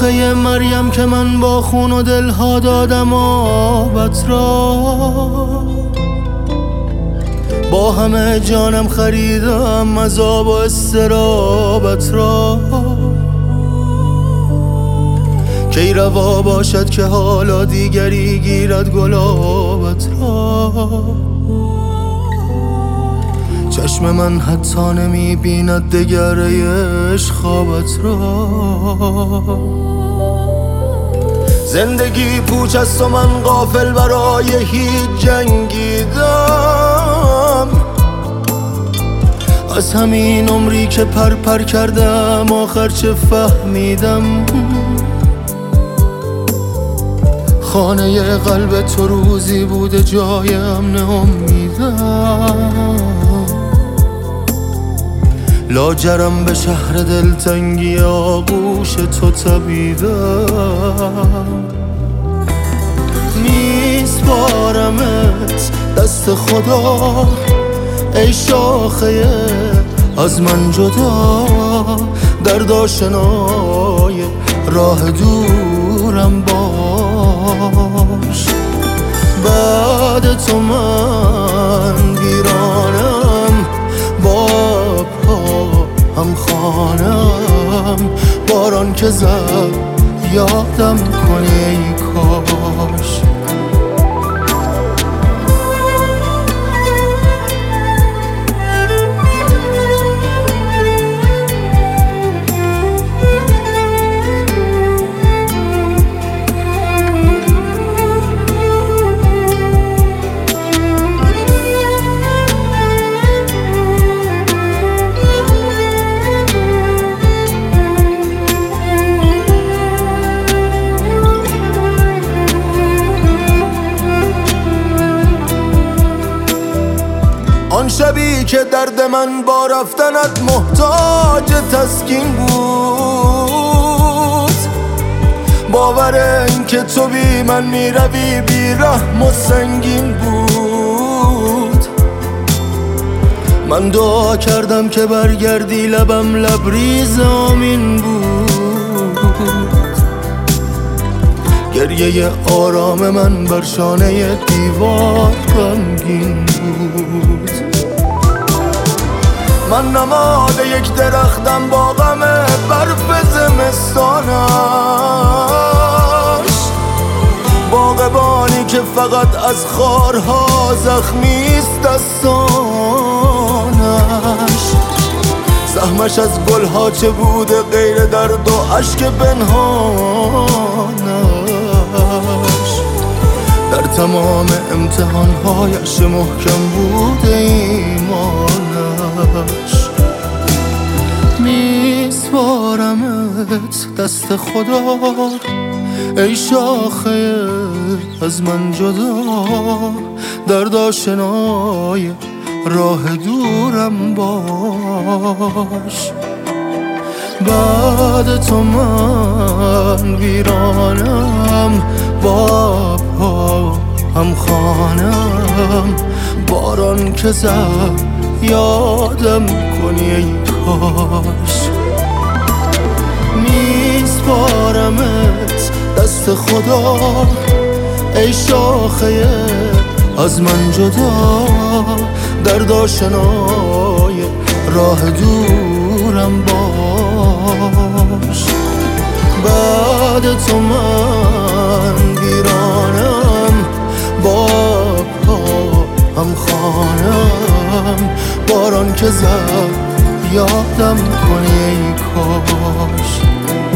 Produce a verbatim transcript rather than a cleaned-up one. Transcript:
شاخه مریم که من با خون و دلها دادم آبت را، با همه جانم خریدم عذاب و استرابت را. کی روا باشد که حالا دیگری گیرد گلابت را، چشم من حتی نمی بیند دگر عشق خوابت را. زندگی پوچ است و من غافل برای هیچ جنگیدم، از همین عمری که پر پر کردم آخر چه فهمیدم. خانه قلب تو روزی بوده جای امن امیدم، لاجرم به شهر دلتنگی آغوش تو تپیدم. میسپارمت دست خدا ای شاخه از من جدا، درد آشنای راه دورم باش. بعد تو من ویرانم، با پا هم خانم، باران که زد یادم کنی ای کاش. آن شبی که درد من با رفتنت محتاج تسکین بود، باور این که تو بی من میروی بی رحم و سنگین بود. من دعا کردم که برگردی، لبم لبریز آمین بود. گریه آرام من بر شانه دیوار غمگین بود. من نماد یک درختم با غم برف زمستانش، باغبانی که فقط از خارها زخمیست دستانش. زحمش از گلها چه بوده غیر درد و اشک پنهانش، در تمام امتحانهایش محکم بوده ایمانش. میسپارمت دست خدا ای شاخه از من جدا، درد آشنای راه دورم باش. بعد تو من ویرانم، با پا هم خانم، باران که زد یادم کنی ای کاش. میسپارمت دست خدا ای شاخه از من جدا، درد آشنای راه دورم باش. بعد تو من ویرانم، با پا هم خانم، باران که زد یادم کنی ای کاش.